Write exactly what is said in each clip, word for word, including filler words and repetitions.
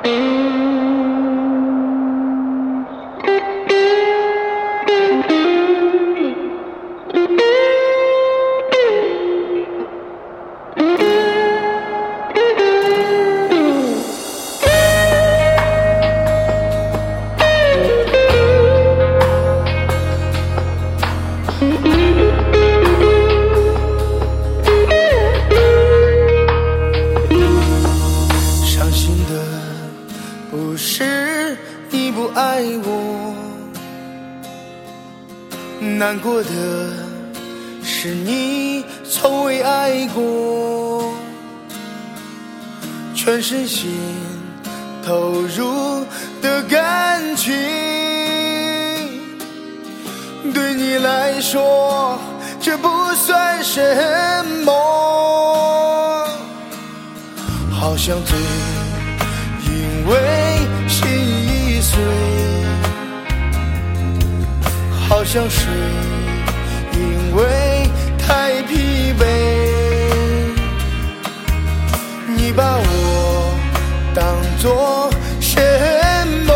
伤心的不是你不爱我，难过的是你从未爱过，全身心投入的感情，对你来说这不算什么，好像醉因为心已碎，好像睡因为太疲惫，你把我当作什么？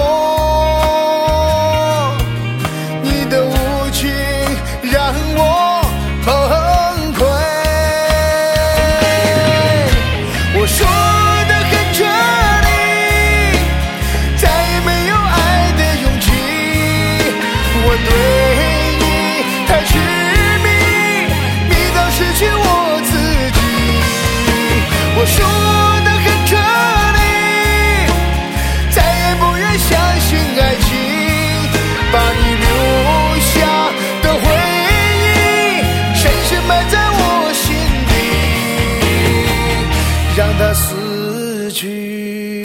你的无情让我崩溃，我说的很彻底，再也没有爱的勇气，我对你太痴迷，迷到失去我自己，我说的很彻底，再也不愿相信爱情，把你留下的回忆深深埋在我心底，让它死去。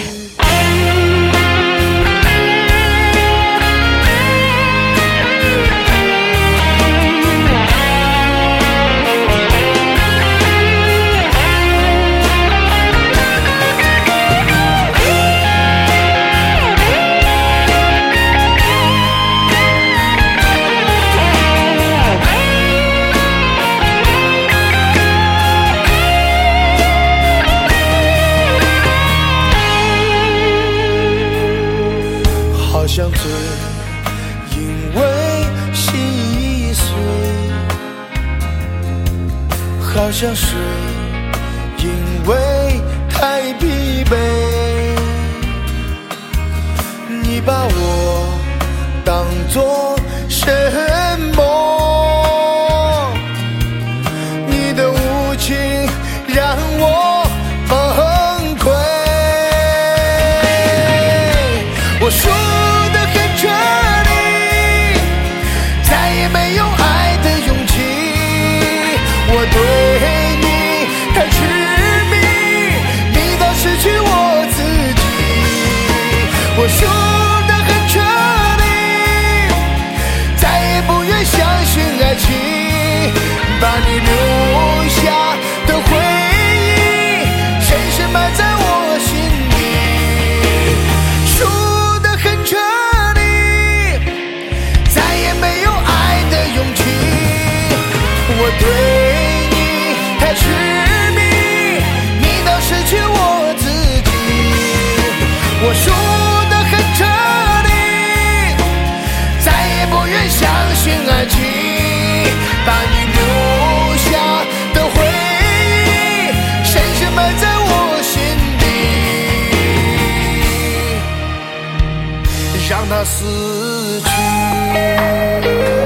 好像醉因为心已碎，好像睡因为太疲惫，你把我当作什么？你的无情让我崩溃，我说的很彻底，再也没有爱的勇气，我对你太痴迷，迷到失去我自己，我说的很彻底，再也不愿相信爱情，把你留下的回忆深深埋在我心底，说得很彻底，再也没有爱的勇气，我对你太痴迷，迷到失去我自己，我说得很彻底，再也不愿相信爱情，把你留下的回忆深深埋在我心底，让它死去。